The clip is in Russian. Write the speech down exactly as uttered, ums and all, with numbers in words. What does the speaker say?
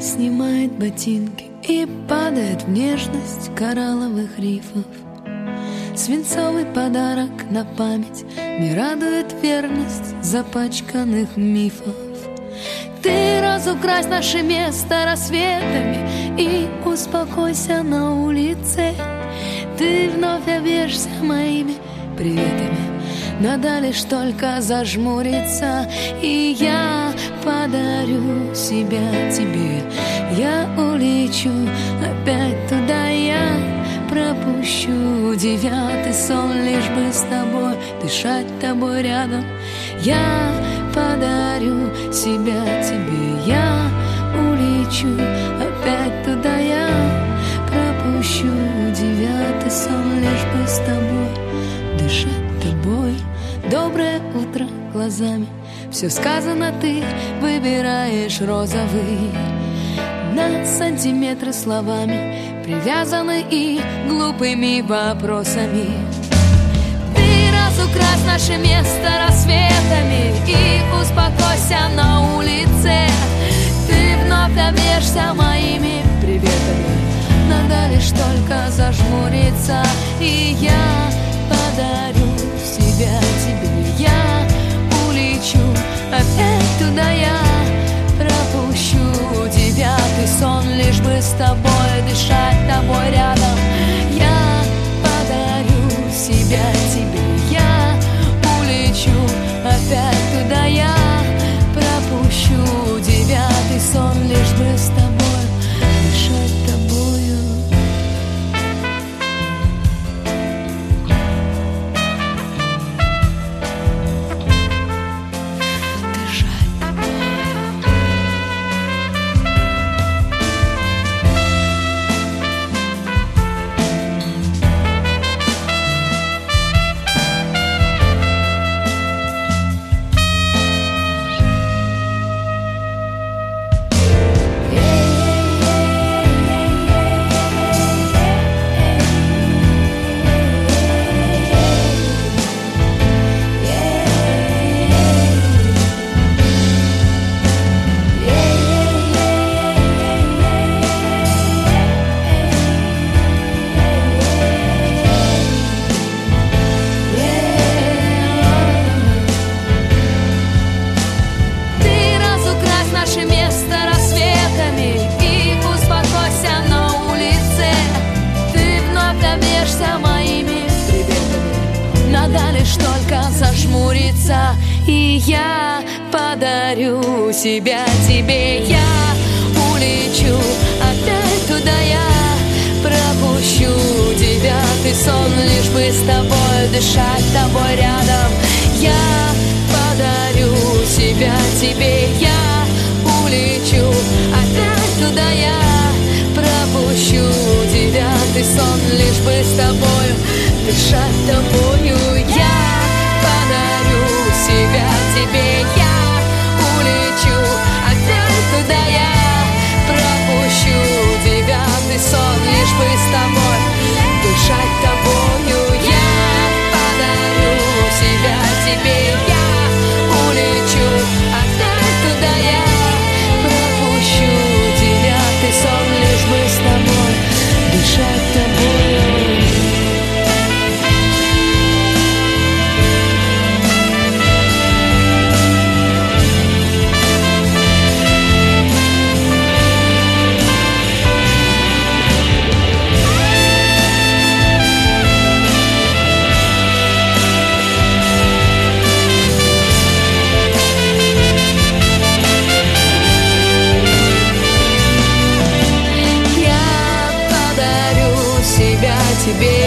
снимает ботинки и падает в нежность коралловых рифов. Свинцовый подарок на память не радует верность запачканных мифов. Ты разукрась наше место рассветами и успокойся на улице. Ты вновь объешься моими приветами, надо лишь только зажмуриться, и я подарю себя тебе. Я улечу опять туда, я пропущу девятый сон, лишь бы с тобой дышать тобой рядом. Я подарю себя тебе, я улечу опять туда, я пропущу девятый сон, лишь бы с тобой дышать тобой. Доброе утро глазами, все сказано, ты выбираешь розовый. На сантиметры словами привязаны и глупыми вопросами. Ты разукрась наше место рассветами и успокойся на улице. Ты вновь объешься моими приветами, надо лишь только зажмуриться, и я подарю себя тебе. Я улечу опять туда, я пропущу девятый сон, лишь бы с тобой дышать тобой рядом. Я подарю себя тебе, я улечу опять туда, я пропущу девятый сон, лишь бы с тобой дышать тобою. И я подарю себя тебе. Я улечу опять туда, я пропущу девятый сон, лишь бы с тобой дышать тобой рядом. Я подарю себя тебе. Я улечу опять туда, я пропущу девятый сон, лишь бы с тобой дышать тобою. Я подарю себя тебе, я улечу опять туда, я пропущу девятый сон, лишь бы с тобой дышать тобою. Я подарю себя тебе, я улечу опять туда, я пропущу девятый сон, лишь бы с тобой дышать тобою. Тебе